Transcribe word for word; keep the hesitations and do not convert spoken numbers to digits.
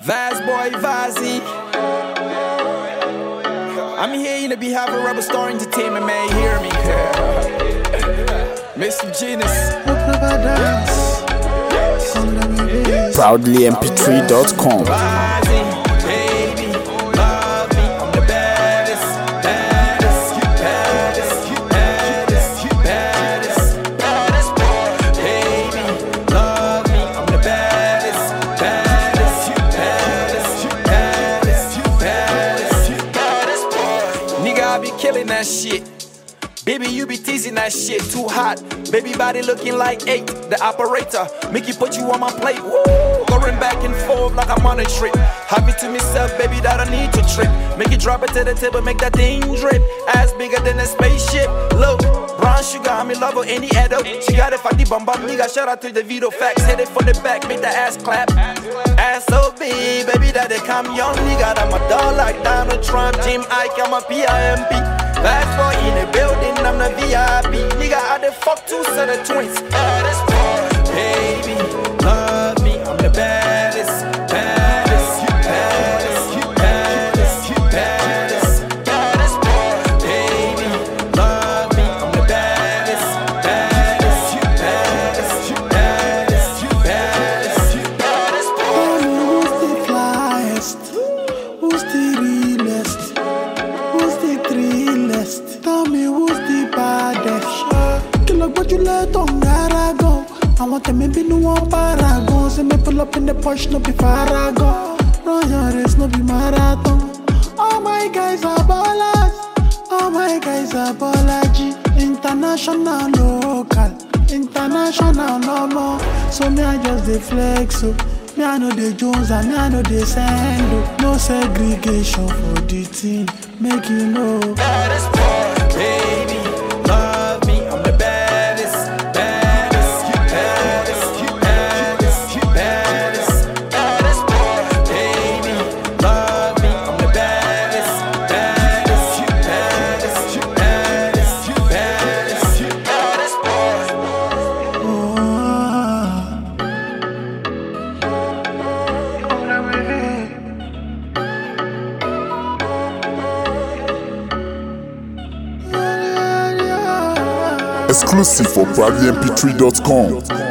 Vaz Boy Vazi. I'm here in the behalf of Rebel Star Entertainment, man. Hear me? Mister Genius. Proudly M P three dot com. I be killing that shit. Baby, you be teasing that shit. Too hot. Baby body looking like eight. The operator make you put you on my plate. Woo! Going back and forth like I'm on a trip. Happy to myself, baby, that I need to trip. Make you drop it to the table, make that thing drip. Ass bigger than a spaceship. Look, brown sugar, I'm in love with any adult. She got it for the bum bum nigga. Shout out to the Vito Facts. Hit it from the back, make that ass clap. Ass so big, baby, that they come young nigga. I'm a dog like Donald Trump, Jim Ike, I'm a P I M P. Fast boy in the building, I'm the V I P. Nigga, I done fuck two set of twins. Baddest boy, baby, love me, I'm the baddest, baddest, baddest, baddest, baddest, baddest boy, baby, love me, I'm the baddest, baddest, baddest, baddest, baddest, baddest boy. Who's the flyest? Who's the realest? Who's the thrillest? Tell me who's the baddest? Kill up what you let on Garago. I want them maybe no one paragon. Say me pull up in the Porsche, no be Farago. Royal race, no be marathon. All my guys are ballers. All my guys are ballagy. International, local. International, no more. So me I just the flex, so me I know the Jones and me I know the Sando. No segregation for the team. Make you know. Baddest boy, baby, love me, I'm the baddest, baddest, baddest, baddest, baddest, baddest boy, baby, love me, I'm the baddest, baddest, baddest, baddest, baddest, baddest boy. Exclusive for Proudly M P three dot com.